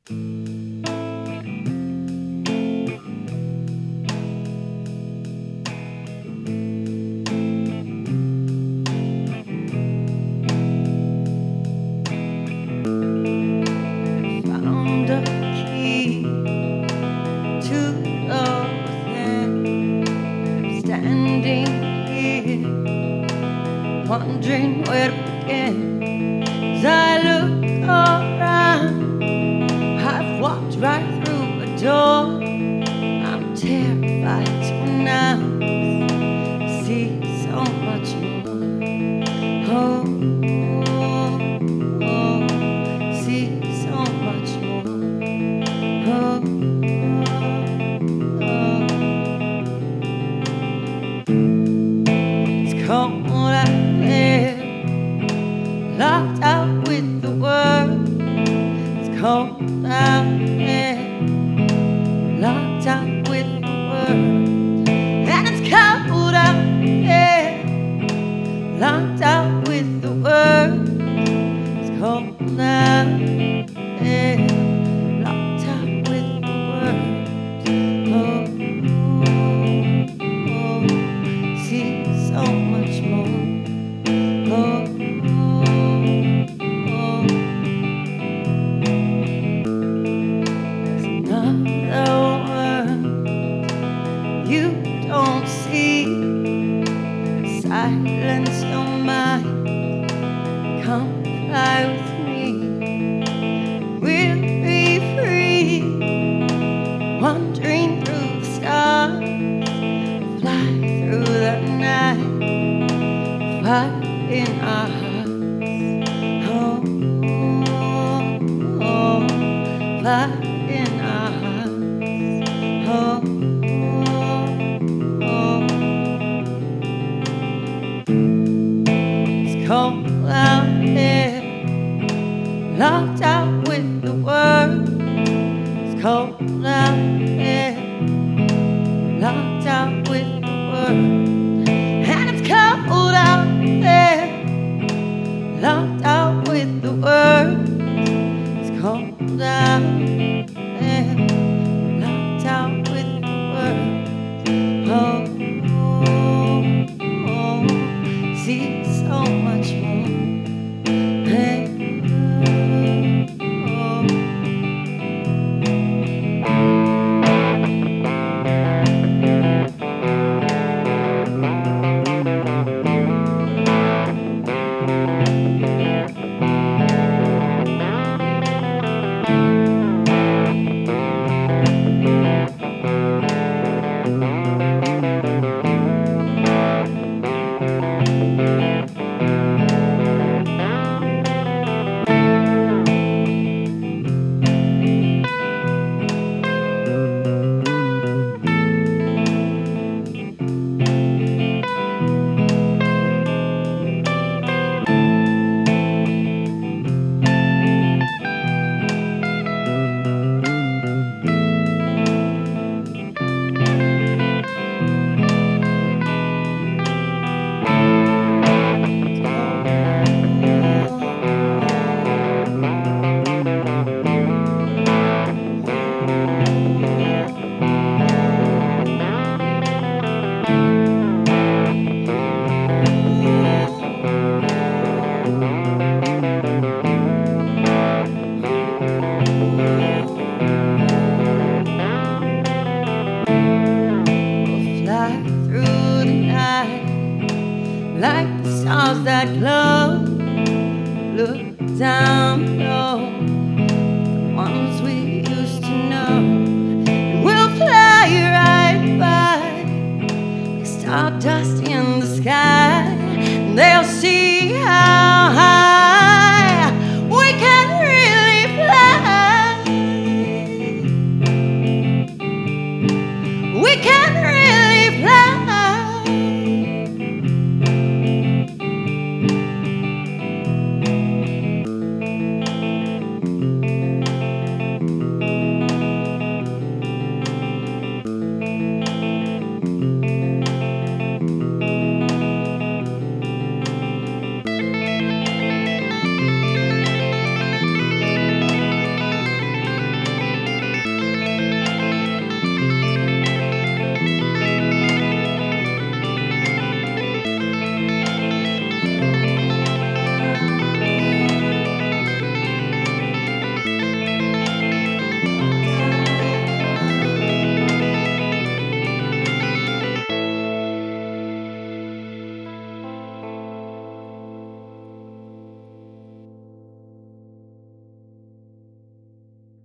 Found a key to love within. Standing here, wondering where to begin. As I look around, I've walked right through a door. I'm terrified to now see so much more. Oh, oh, see so much more. Oh, oh. It's cold out there, locked out with the world. It's cold out there, locked out with the world. And it's cold out there, locked out with the world. It's cold out there, locked out with the world. Oh, oh, see so much more. Oh, oh, there's another world you don't see. Silence your mind, come fly with me. We'll be free, wandering through the stars, fly through the night, fire in our hearts. Oh, oh, oh, fire in our hearts. Oh, oh, oh. It's cold out there, locked out with the world. It's cold out there, locked out with the world. And it's cold out there, locked out with the world. It's cold out there, locked out with the world. Oh, oh, oh, see so much more. Hey, oh, like the stars that glow. Look down below, the ones we used to know. And we'll fly right by like stardust